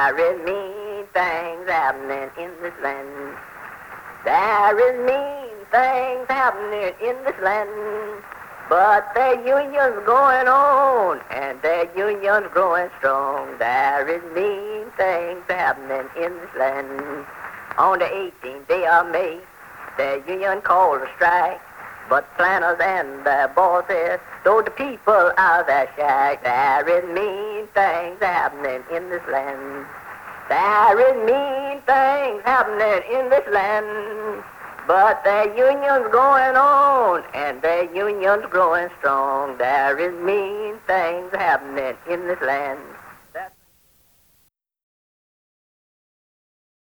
There is mean things happening in this land. There is mean things happening in this land. But the union's going on, and the union's growing strong. There is mean things happening in this land. On the 18th day of May, the union called a strike. But planners and the bosses told the people out their shack. There is mean things happening in this land. There is mean things happening in this land. But the union's going on, and the union's growing strong. There is mean things happening in this land.